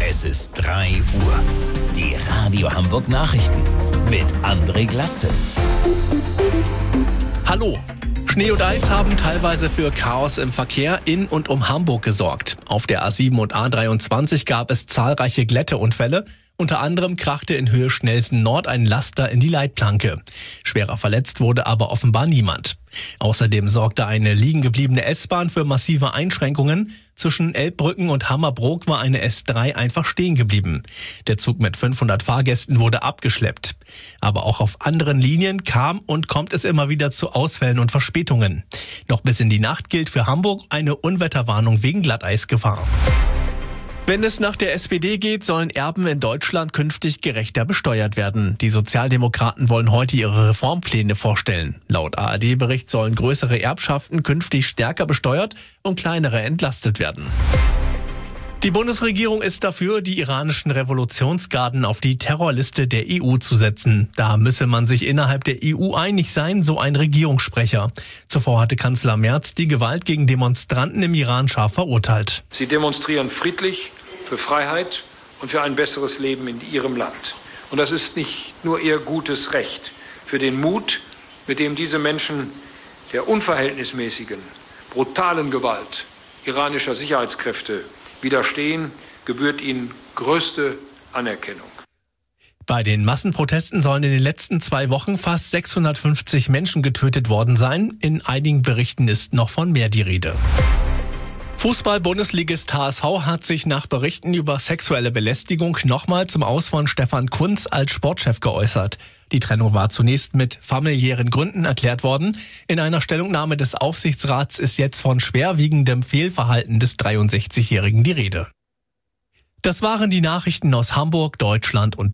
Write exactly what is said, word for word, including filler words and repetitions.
Es ist drei Uhr. Die Radio Hamburg Nachrichten mit André Glatze. Hallo. Schnee und Eis haben teilweise für Chaos im Verkehr in und um Hamburg gesorgt. Auf der A sieben und A dreiundzwanzig gab es zahlreiche Glätteunfälle. Unter anderem krachte in Höhe Schnellsen Nord ein Laster in die Leitplanke. Schwerer verletzt wurde aber offenbar niemand. Außerdem sorgte eine liegen gebliebene S-Bahn für massive Einschränkungen. Zwischen Elbbrücken und Hammerbrook war eine S drei einfach stehen geblieben. Der Zug mit fünfhundert Fahrgästen wurde abgeschleppt. Aber auch auf anderen Linien kam und kommt es immer wieder zu Ausfällen und Verspätungen. Noch bis in die Nacht gilt für Hamburg eine Unwetterwarnung wegen Glatteisgefahr. Wenn es nach der S P D geht, sollen Erben in Deutschland künftig gerechter besteuert werden. Die Sozialdemokraten wollen heute ihre Reformpläne vorstellen. Laut A R D-Bericht sollen größere Erbschaften künftig stärker besteuert und kleinere entlastet werden. Die Bundesregierung ist dafür, die iranischen Revolutionsgarden auf die Terrorliste der E U zu setzen. Da müsse man sich innerhalb der E U einig sein, so ein Regierungssprecher. Zuvor hatte Kanzler Merz die Gewalt gegen Demonstranten im Iran scharf verurteilt. Sie demonstrieren friedlich für Freiheit und für ein besseres Leben in ihrem Land. Und das ist nicht nur ihr gutes Recht. Für den Mut, mit dem diese Menschen der unverhältnismäßigen, brutalen Gewalt iranischer Sicherheitskräfte widerstehen, gebührt ihnen größte Anerkennung. Bei den Massenprotesten sollen in den letzten zwei Wochen fast sechshundertfünfzig Menschen getötet worden sein. In einigen Berichten ist noch von mehr die Rede. Fußball-Bundesligist H S V hat sich nach Berichten über sexuelle Belästigung nochmal zum Aus von Stefan Kuntz als Sportchef geäußert. Die Trennung war zunächst mit familiären Gründen erklärt worden. In einer Stellungnahme des Aufsichtsrats ist jetzt von schwerwiegendem Fehlverhalten des dreiundsechzigjährigen die Rede. Das waren die Nachrichten aus Hamburg, Deutschland und